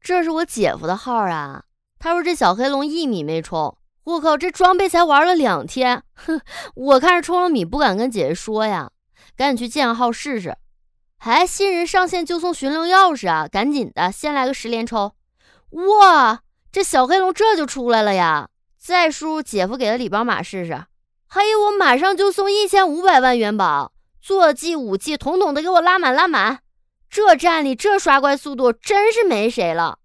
这是我姐夫的号啊，他说这小黑龙1米没充，我靠，这装备才玩了2天，哼，我看着充了米不敢跟姐姐说呀，赶紧去建个号试试。还新人上线就送寻龙钥匙啊，赶紧的，先来个10连抽。哇，这小黑龙这就出来了呀！再输入姐夫给的礼包码试试。还有，我马上就送1500万元宝，坐骑武器统统的给我拉满拉满。这战力，这刷怪速度真是没谁了。